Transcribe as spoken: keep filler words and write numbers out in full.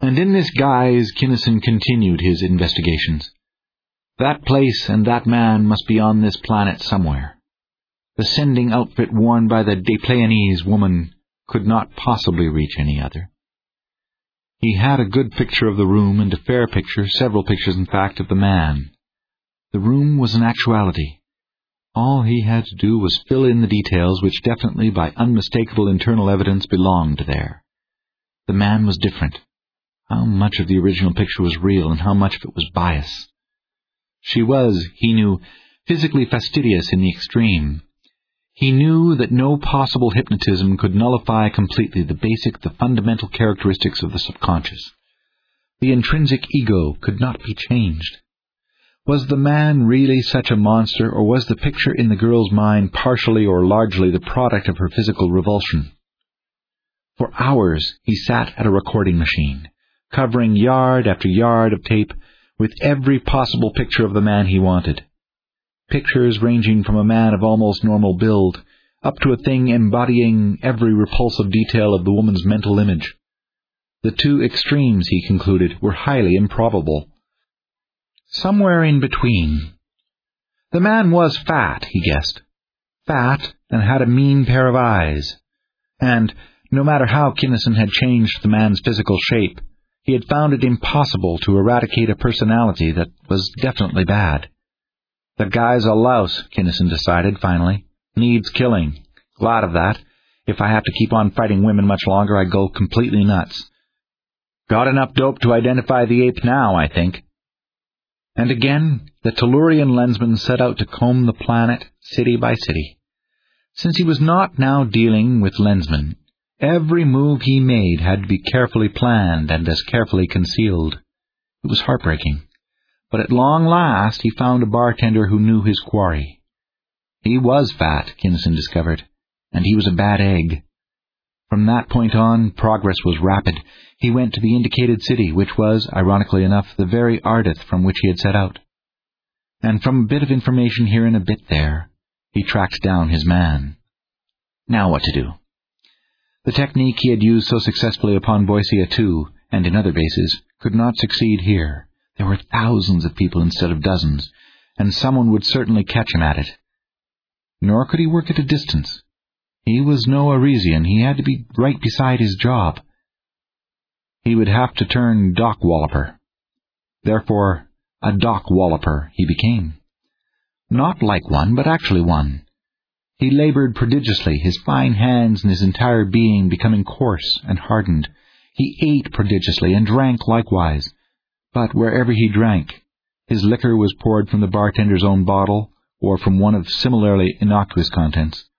And in this guise Kinnison continued his investigations. That place and that man must be on this planet somewhere. The sending outfit worn by the Despleanese woman could not possibly reach any other. He had a good picture of the room and a fair picture, several pictures in fact, of the man. The room was an actuality. All he had to do was fill in the details which definitely, by unmistakable internal evidence, belonged there. The man was different. How much of the original picture was real and how much of it was bias? She was, he knew, physically fastidious in the extreme. He knew that no possible hypnotism could nullify completely the basic, the fundamental characteristics of the subconscious. The intrinsic ego could not be changed. Was the man really such a monster, or was the picture in the girl's mind partially or largely the product of her physical revulsion? For hours he sat at a recording machine, covering yard after yard of tape with every possible picture of the man he wanted. Pictures ranging from a man of almost normal build up to a thing embodying every repulsive detail of the woman's mental image. The two extremes, he concluded, were highly improbable. Somewhere in between. The man was fat, he guessed. Fat, and had a mean pair of eyes. And, no matter how Kinnison had changed the man's physical shape, he had found it impossible to eradicate a personality that was definitely bad. The guy's a louse, Kinnison decided finally. Needs killing. Glad of that. If I have to keep on fighting women much longer, I go completely nuts. Got enough dope to identify the ape now, I think. And again, the Tellurian lensman set out to comb the planet, city by city. Since he was not now dealing with lensmen, every move he made had to be carefully planned and as carefully concealed. It was heartbreaking. But at long last he found a bartender who knew his quarry. He was fat, Kinnison discovered, and he was a bad egg. From that point on, progress was rapid. He went to the indicated city, which was, ironically enough, the very Ardith from which he had set out. And from a bit of information here and a bit there, he tracked down his man. Now what to do? The technique he had used so successfully upon Boycia two, and in other bases, could not succeed here. There were thousands of people instead of dozens, and someone would certainly catch him at it. Nor could he work at a distance. He was no Arisian. He had to be right beside his job. He would have to turn dock walloper. Therefore, a dock walloper he became. Not like one, but actually one. He labored prodigiously, his fine hands and his entire being becoming coarse and hardened. He ate prodigiously and drank likewise. But wherever he drank, his liquor was poured from the bartender's own bottle or from one of similarly innocuous contents.